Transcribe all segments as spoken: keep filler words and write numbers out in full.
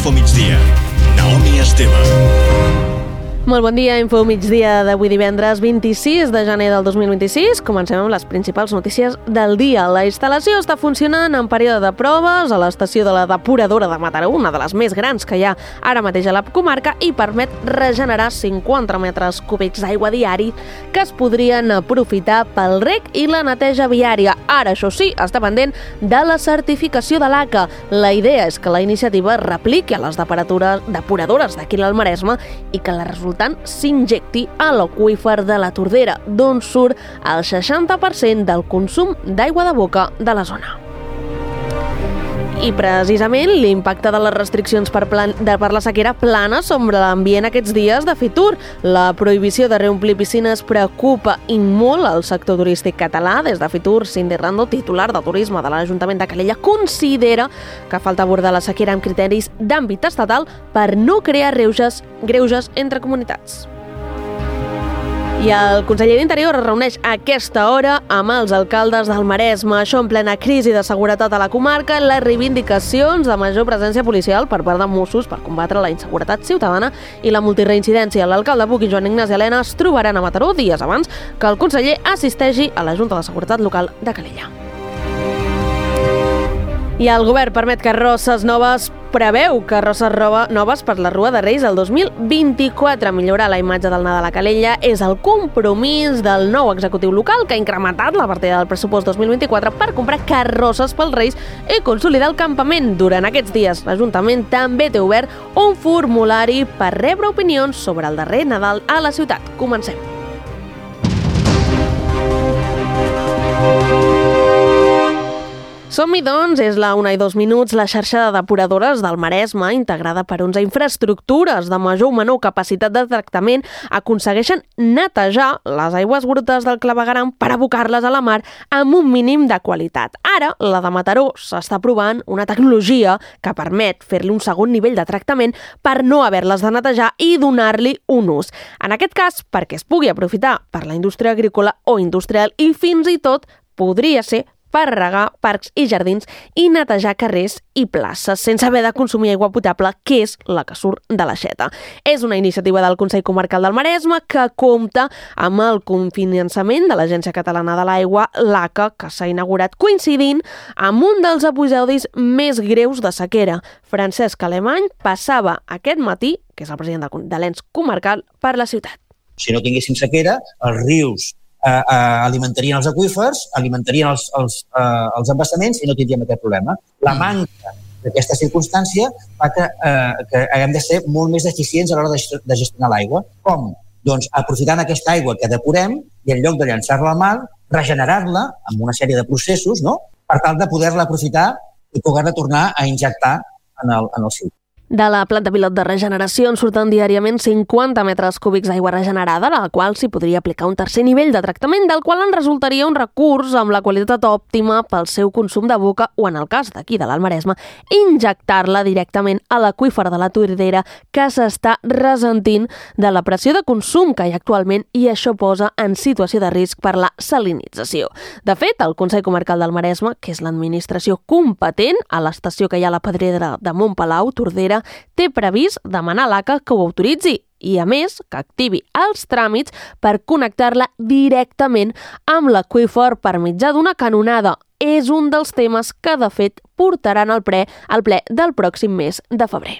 Info Migdia. Naomi Esteve. Molt bon dia, Info Migdia d'avui divendres vint-i-sis de gener del dos mil vint-i-sis. Comencem amb les principals notícies del dia. La instal·lació està funcionant en període de proves a l'estació de la depuradora de Mataró, una de les més grans que hi ha ara mateix a la comarca, i permet regenerar cinquanta metres cúbics d'aigua diari que es podrien aprofitar pel reg i la neteja viària. Ara, això sí, està pendent de la certificació de l'A C A. La idea és que la iniciativa repliqui a les depuradores d'aquí al Maresme i que la resultat s'injecti a l'aqüífer de la Tordera, d'on surt el seixanta per cent del consum d'aigua de boca de la zona. I precisament l'impacte de les restriccions per, plan, de, per la sequera plana sobre l'ambient aquests dies de Fitur. La prohibició de reomplir piscines preocupa i molt al sector turístic català. Des de Fitur, Cindy Rando, titular de turisme de l'Ajuntament de Calella, considera que falta abordar la sequera amb criteris d'àmbit estatal per no crear greuges, greuges entre comunitats. I el conseller d'Interior es reuneix a aquesta hora amb els alcaldes del Maresme. Això en plena crisi de seguretat a la comarca, les reivindicacions de major presència policial per part de Mossos per combatre la inseguretat ciutadana i la multireincidència. L'alcalde Buc i Joan Ignasi Elena es trobaran a Mataró dies abans que el conseller assisteixi a la Junta de Seguretat Local de Calella. I el govern permet carrosses noves, preveu carrosses noves per la Rua de Reis el dos mil vint-i-quatre. Millorar la imatge del Nadal a Calella és el compromís del nou executiu local, que ha incrementat la partida del pressupost dos mil vint-i-quatre per comprar carrosses pels Reis i consolidar el campament. Durant aquests dies, l'Ajuntament també té obert un formulari per rebre opinions sobre el darrer Nadal a la ciutat. Comencem. Som-hi, doncs, és la una i dos minuts. La xarxa de depuradores del Maresme, integrada per onze infraestructures de major o menor capacitat de tractament, aconsegueixen netejar les aigües brutes del clavegueram per abocar-les a la mar amb un mínim de qualitat. Ara, la de Mataró s'està provant una tecnologia que permet fer-li un segon nivell de tractament per no haver-les de netejar i donar-li un ús. En aquest cas, perquè es pugui aprofitar per la indústria agrícola o industrial i fins i tot podria ser per regar parcs i jardins i netejar carrers i places sense haver de consumir aigua potable, que és la que surt de l'aixeta. És una iniciativa del Consell Comarcal del Maresme que compta amb el cofinançament de l'Agència Catalana de l'Aigua, l'A C A, que s'ha inaugurat coincidint amb un dels episodis més greus de sequera. Francesc Alemany passava aquest matí, que és el president de l'ens comarcal, per la ciutat. Si no tinguéssim sequera, els rius Eh, eh, alimentarien els aqüífers, alimentarien els, els, eh, els embassaments i no tindríem aquest problema. La manca d'aquesta circumstància fa que, eh, que haguem de ser molt més eficients a l'hora de, de gestionar l'aigua. Com? Doncs aprofitant aquesta aigua que depurem i en lloc de llançar-la al mar, regenerar-la amb una sèrie de processos, no?, per tal de poder-la aprofitar i poder-la tornar a injectar en el, en el cicle. De la planta pilot de regeneració en surten diàriament cinquanta metres cúbics d'aigua regenerada, a la qual s'hi podria aplicar un tercer nivell de tractament, del qual en resultaria un recurs amb la qualitat òptima pel seu consum de boca o, en el cas d'aquí de l'Alt Maresme, injectar-la directament a l'aqüífer de la Tordera, que s'està ressentint de la pressió de consum que hi ha actualment, i això posa en situació de risc per la salinització. De fet, el Consell Comarcal del Maresme, que és l'administració competent a l'estació que hi ha a la Pedrera de Montpalau, Tordera, té previst demanar a l'A C A que ho autoritzi i, a més, que activi els tràmits per connectar-la directament amb l'aqüífer per mitjà d'una canonada. És un dels temes que, de fet, portaran al ple, al ple del pròxim mes de febrer.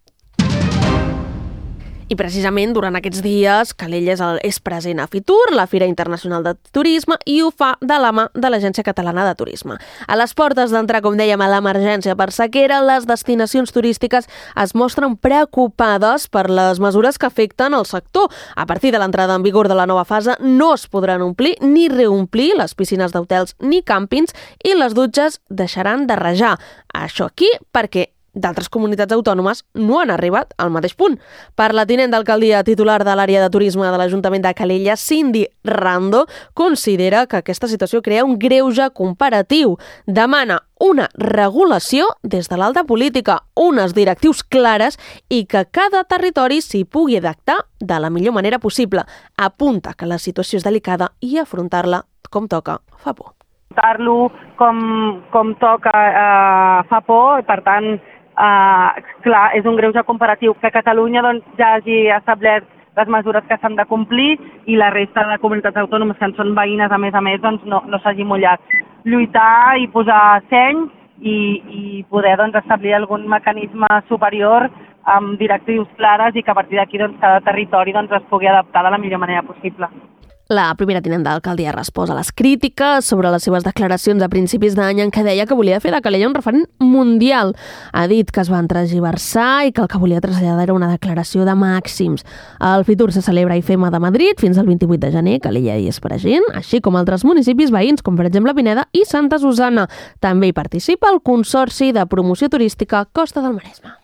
I precisament durant aquests dies, Calella és, el, és present a Fitur, la Fira Internacional de Turisme, i ho fa de la mà de l'Agència Catalana de Turisme. A les portes d'entrar, com dèiem, a l'emergència per sequera, les destinacions turístiques es mostren preocupades per les mesures que afecten el sector. A partir de l'entrada en vigor de la nova fase, no es podran omplir ni reomplir les piscines d'hotels ni càmpings i les dutxes deixaran de rajar. Això aquí perquè d'altres comunitats autònomes no han arribat al mateix punt. Per la tinent d'alcaldia titular de l'àrea de turisme de l'Ajuntament de Calella, Cindy Rando, considera que aquesta situació crea un greuge comparatiu. Demana una regulació des de l'alta política, unes directrius clares i que cada territori s'hi pugui adaptar de la millor manera possible. Apunta que la situació és delicada i afrontar-la com toca fa por. Afrontar-lo com, com toca eh, fa por, i per tant Uh, clar, és un greuge comparatiu que Catalunya doncs, ja hagi establert les mesures que s'han de complir i la resta de comunitats autònomes que en són veïnes, a més a més, doncs, no, no s'hagi mullat. Lluitar i posar seny i, i poder doncs, establir algun mecanisme superior amb directrius clares i que a partir d'aquí doncs, cada territori doncs, es pugui adaptar de la millor manera possible. La primera tinent d'alcaldia resposa a les crítiques sobre les seves declaracions a principis d'any en què deia que volia fer de Calella un referent mundial. Ha dit que es van tergiversar i que el que volia traslladar era una declaració de màxims. El Fitur se celebra a I F E M A de Madrid fins al vint-i-vuit de gener. Calella hi és present, així com altres municipis veïns, com per exemple Pineda i Santa Susana. També hi participa el Consorci de Promoció Turística Costa del Maresme.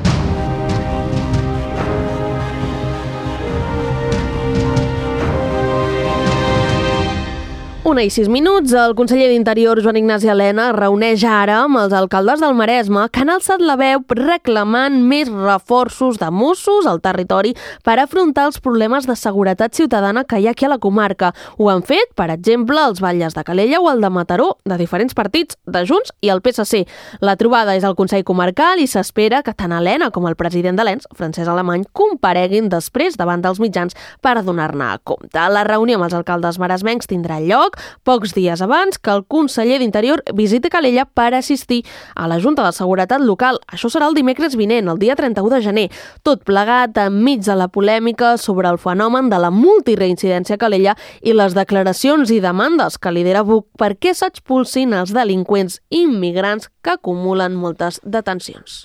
Una i sis minuts, el conseller d'Interior, Joan Ignasi Elena, reuneix ara amb els alcaldes del Maresme que han alçat la veu reclamant més reforços de Mossos al territori per afrontar els problemes de seguretat ciutadana que hi ha aquí a la comarca. Ho han fet, per exemple, els batlles de Calella o el de Mataró, de diferents partits, de Junts i el P S C. La trobada és al Consell Comarcal i s'espera que tant Elena com el president de l'E N S, Francesc Alemany, compareguin després davant dels mitjans per donar-ne compte. La reunió amb els alcaldes maresmencs tindrà lloc pocs dies abans que el conseller d'Interior visiti Calella per assistir a la Junta de Seguretat Local. Això serà el dimecres vinent, el dia trenta-u de gener. Tot plegat enmig de la polèmica sobre el fenomen de la multireincidència a Calella i les declaracions i demandes que lidera Buc perquè s'expulsin els delinqüents immigrants que acumulen moltes detencions.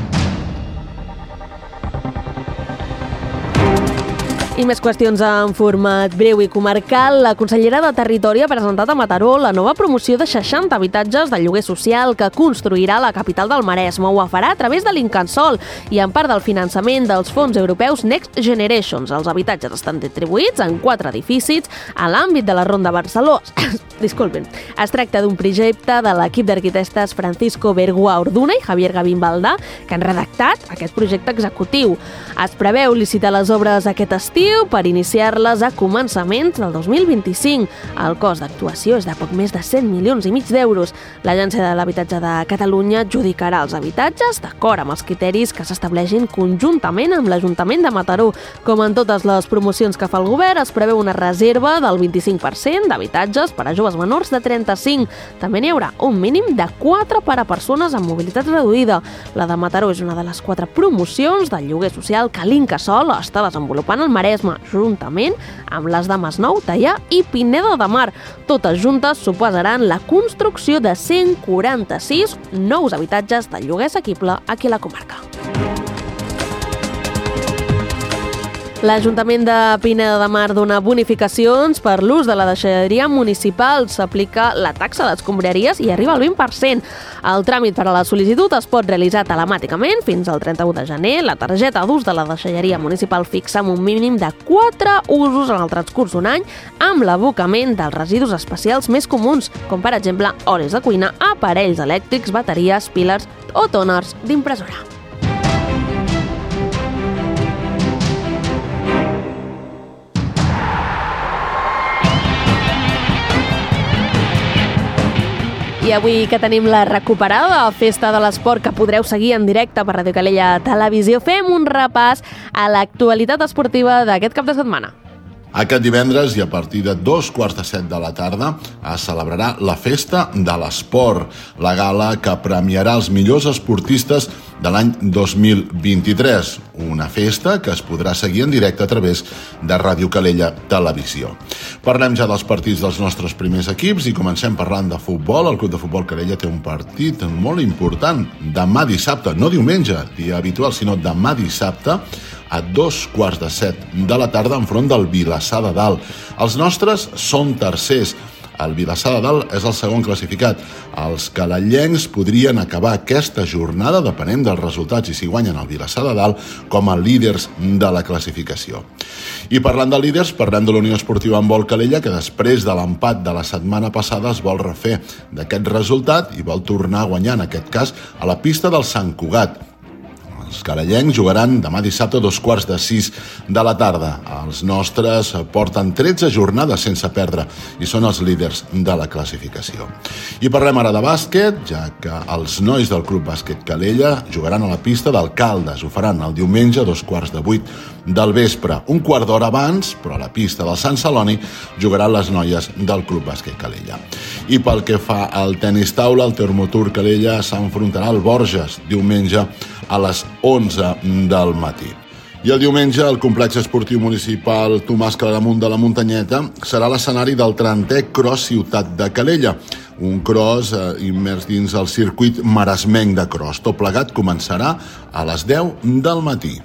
I més qüestions en format breu i comarcal. La consellera de Territori ha presentat a Mataró la nova promoció de seixanta habitatges de lloguer social que construirà la capital del Maresme. Ho farà a través de l'Incasòl i en part del finançament dels fons europeus Next Generations. Els habitatges estan distribuïts en quatre edificis a l'àmbit de la Ronda Barceló. Disculpen. Es tracta d'un projecte de l'equip d'arquitectes Francisco Bergua Orduna i Javier Gavín Valdà, que han redactat aquest projecte executiu. Es preveu licitar les obres aquest estiu per iniciar-les a començaments del dos mil vint-i-cinc. El cost d'actuació és de poc més de cent milions i mig d'euros. L'Agència de l'Habitatge de Catalunya adjudicarà els habitatges d'acord amb els criteris que s'estableixin conjuntament amb l'Ajuntament de Mataró. Com en totes les promocions que fa el govern, es preveu una reserva del vint-i-cinc per cent d'habitatges per a joves menors de trenta-cinc. També n'hi haurà un mínim de quatre per a persones amb mobilitat reduïda. La de Mataró és una de les quatre promocions del lloguer social que l'Incasòl està desenvolupant al Maresme, juntament amb les de Masnou, Teià i Pineda de Mar. Totes juntes suposaran la construcció de cent quaranta-sis nous habitatges de lloguer assequible aquí a la comarca. L'Ajuntament de Pineda de Mar dona bonificacions per l'ús de la deixalleria municipal. S'aplica la taxa d'escombraries i arriba al vint per cent. El tràmit per a la sol·licitud es pot realitzar telemàticament fins al trenta-u de gener. La targeta d'ús de la deixalleria municipal fixa amb un mínim de quatre usos en el transcurs d'un any amb l'abocament dels residus especials més comuns, com per exemple olis de cuina, aparells elèctrics, bateries, piles o tòners d'impressora. I avui que tenim la recuperada Festa de l'Esport que podreu seguir en directe per Ràdio Calella Televisió, fem un repàs a l'actualitat esportiva d'aquest cap de setmana. Aquest divendres i a partir de dos quarts de set de la tarda es celebrarà la Festa de l'Esport, la gala que premiarà els millors esportistes de l'any dos mil vint-i-tres, una festa que es podrà seguir en directe a través de Ràdio Calella Televisió. Parlem ja dels partits dels nostres primers equips i comencem parlant de futbol. El Club de Futbol Calella té un partit molt important demà dissabte, no diumenge, dia habitual, sinó demà dissabte, a dos quarts de set de la tarda enfront del Vilassar de Dalt. Els nostres són tercers. El Vilassar de Dalt és el segon classificat. Els calellencs podrien acabar aquesta jornada, depenent dels resultats i si guanyen el Vilassar de Dalt, com a líders de la classificació. I parlant de líders, parlem de la Unió Esportiva Handbol Calella, que després de l'empat de la setmana passada es vol refer d'aquest resultat i vol tornar a guanyar, en aquest cas, a la pista del Sant Cugat. Els calellencs jugaran demà dissabte a dos quarts de sis de la tarda. Els nostres porten tretze jornades sense perdre i són els líders de la classificació. I parlem ara de bàsquet, ja que els nois del Club Bàsquet Calella jugaran a la pista d'Alcaldes. Ho faran el diumenge a dos quarts de vuit del vespre. Un quart d'hora abans, però a la pista del Sant Celoni, jugaran les noies del Club Bàsquet Calella. I pel que fa al tenis taula, el Termotur Calella s'enfrontarà al Borges diumenge a les onze del matí. I el diumenge, el complex esportiu municipal Tomàs Claramunt de la Muntanyeta serà l'escenari del trentè Cross Ciutat de Calella, un cross eh, immers dins el circuit maresmenc de cross. Tot plegat començarà a les deu del matí.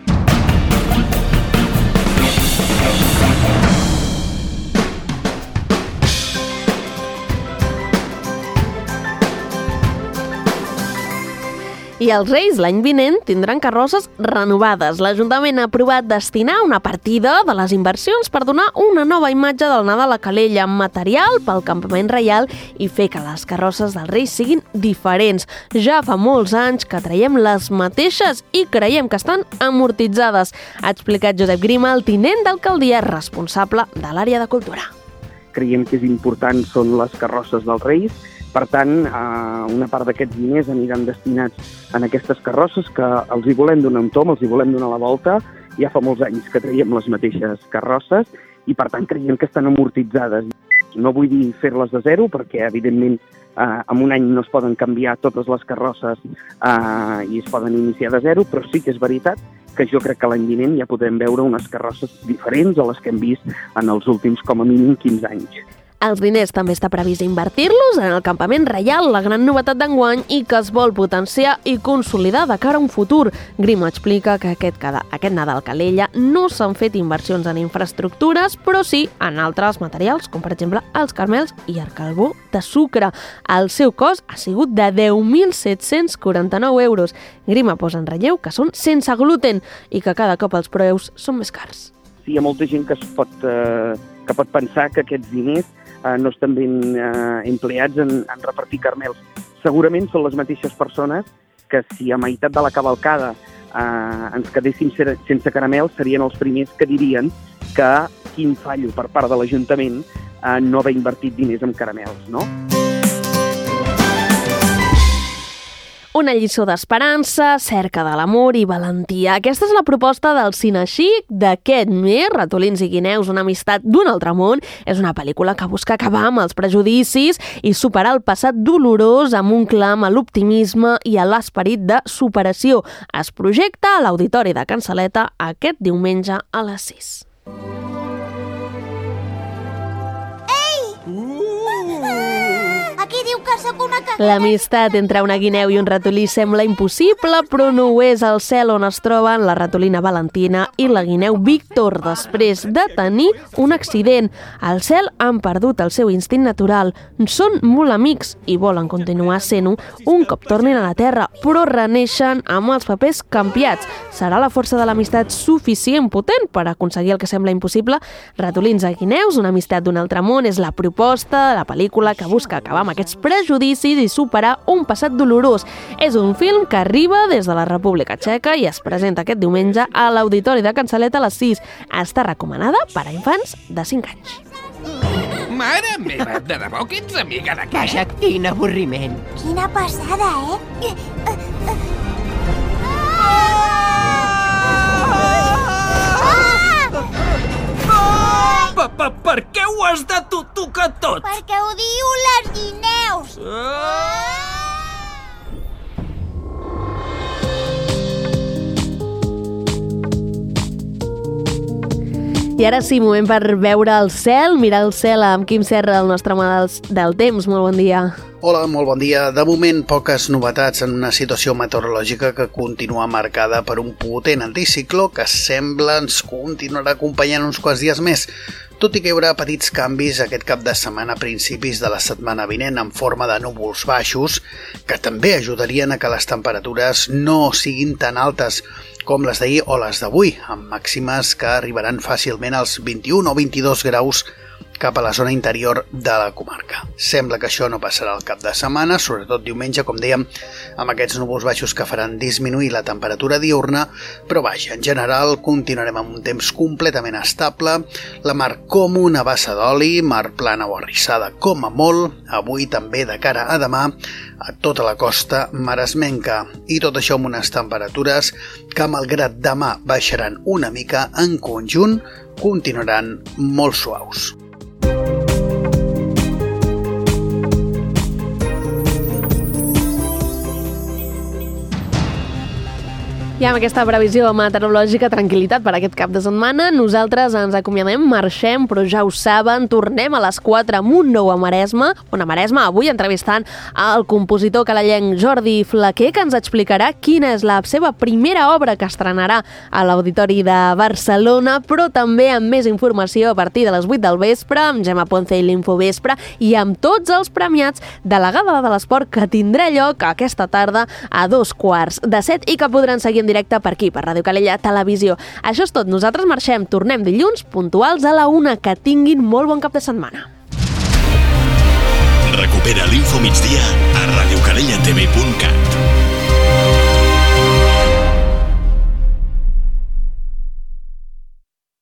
I els Reis l'any vinent tindran carrosses renovades. L'Ajuntament ha aprovat destinar una partida de les inversions per donar una nova imatge del Nadal a Calella amb material pel campament reial i fer que les carrosses dels Reis siguin diferents. Ja fa molts anys que traiem les mateixes i creiem que estan amortitzades, ha explicat Josep Grima, el tinent d'alcaldia responsable de l'àrea de cultura. Creiem que és important són les carrosses dels Reis. Per tant, una part d'aquests diners aniran destinats en aquestes carrosses que els hi volem donar un tom, els hi volem donar la volta. Ja fa molts anys que traiem les mateixes carrosses i, per tant, creiem que estan amortitzades. No vull dir fer-les de zero perquè, evidentment, en un any no es poden canviar totes les carrosses i es poden iniciar de zero, però sí que és veritat que jo crec que l'any vinent ja podem veure unes carrosses diferents a les que hem vist en els últims, com a mínim, quinze anys. Els diners també està previst invertir-los en el campament reial, la gran novetat d'enguany i que es vol potenciar i consolidar de cara a un futur. Grima explica que aquest, aquest Nadal Calella no s'han fet inversions en infraestructures, però sí en altres materials, com per exemple els carmels i el carbó de sucre. El seu cost ha sigut de deu mil set-cents quaranta-nou euros. Grima posa en relleu que són sense gluten i que cada cop els preus són més cars. Sí, hi ha molta gent que, es pot, eh, que pot pensar que aquests diners eh, no estan ben eh, empleats en, en repartir carmels. Segurament són les mateixes persones que si a meitat de la cavalcada eh, ens quedéssim sense caramels serien els primers que dirien que quin fallo per part de l'Ajuntament eh, no haver invertit diners en caramels, no? Una lliçó d'esperança, cerca de l'amor i valentia. Aquesta és la proposta del Cine Xic d'aquest mes, Ratolins i guineus, una amistat d'un altre món. És una pel·lícula que busca acabar amb els prejudicis i superar el passat dolorós amb un clam a l'optimisme i a l'esperit de superació. Es projecta a l'Auditori de Can Saleta aquest diumenge a les sis. Aquí diu que sóc una cagada. L'amistat entre una guineu i un ratolí sembla impossible, però no ho és al cel on es troben la ratolina Valentina i la guineu Víctor, després de tenir un accident. Al cel han perdut el seu instint natural, són molt amics i volen continuar sent-ho un cop tornin a la Terra, però reneixen amb els papers canviats. Serà la força de l'amistat suficient potent per aconseguir el que sembla impossible? Ratolins i guineus, una amistat d'un altre món, és la proposta de la pel·lícula que busca acabar amb aquests prejudicis i superar un passat dolorós. És un film que arriba des de la República Txeca i es presenta aquest diumenge a l'Auditori de Can Saleta a les sis. Està recomanada per a infants de cinc anys. Mare meva, de debò que ets amiga de què? Vaja, quin avorriment. Quina passada, eh? Per què ho has de tocar tot? Perquè ho diu les guineus. I ara sí, moment per veure el cel, mirar el cel amb Quim Serra, el nostre home del, del temps. Molt bon dia. Hola, molt bon dia. De moment, poques novetats en una situació meteorològica que continua marcada per un potent anticicló que sembla ens continuarà acompanyant uns quants dies més, tot i que hi haurà petits canvis aquest cap de setmana a principis de la setmana vinent en forma de núvols baixos, que també ajudarien a que les temperatures no siguin tan altes com les d'ahir o les d'avui, amb màximes que arribaran fàcilment als vint-i-un o vint-i-dos graus cap a la zona interior de la comarca. Sembla que això no passarà el cap de setmana, sobretot diumenge, com dèiem, amb aquests núvols baixos que faran disminuir la temperatura diurna, però vaja, en general continuarem amb un temps completament estable, la mar com una bassa d'oli, mar plana o arrissada com a molt, avui també de cara a demà, a tota la costa maresmenca, i tot això amb unes temperatures que, malgrat demà baixaran una mica, en conjunt continuaran molt suaus. I amb aquesta previsió meteorològica, tranquil·litat per aquest cap de setmana, nosaltres ens acomiadem, marxem, però ja ho saben, tornem a les quatre amb un nou a Maresme, on a Maresme avui entrevistant el compositor calallenc Jordi Flaquer, que ens explicarà quina és la seva primera obra que estrenarà a l'Auditori de Barcelona, però també amb més informació a partir de les vuit del vespre, amb Gemma Ponce i l'Infovespre, i amb tots els premiats de la Gala de l'Esport que tindrà lloc aquesta tarda a dos quarts de set i que podran seguir en directe per aquí, per Ràdio Calella Televisió. Això és tot, nosaltres marxem, tornem dilluns, puntuals a la una. Que tinguin molt bon cap de setmana. Recupera l'Info Migdia a radiocalellatv punt cat.